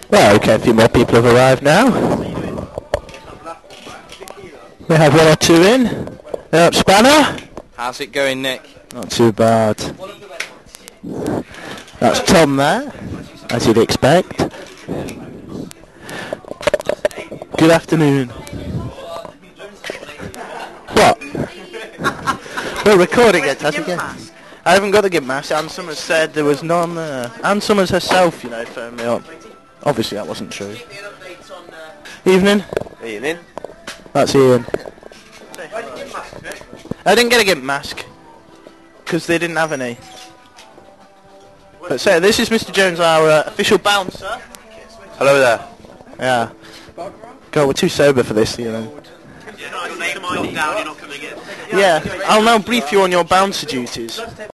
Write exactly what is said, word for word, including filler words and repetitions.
Well, okay, a few more people have arrived now. We have one or two in. Up, Spanner. How's it going, Nick? Not too bad. That's Tom there, as you'd expect. Good afternoon. What? We're recording it, as again. I haven't got to get mask. Anne Summers said there was none there. Anne Summers herself, you know, phoned me up. Obviously that wasn't true. Evening. Evening. That's Ian. I didn't get a gimp mask because they didn't have any. But say, this is Mister Jones, our uh, official bouncer. Hello there. Yeah. God, we're too sober for this, you know. Yeah, I'll now brief you on your bouncer duties.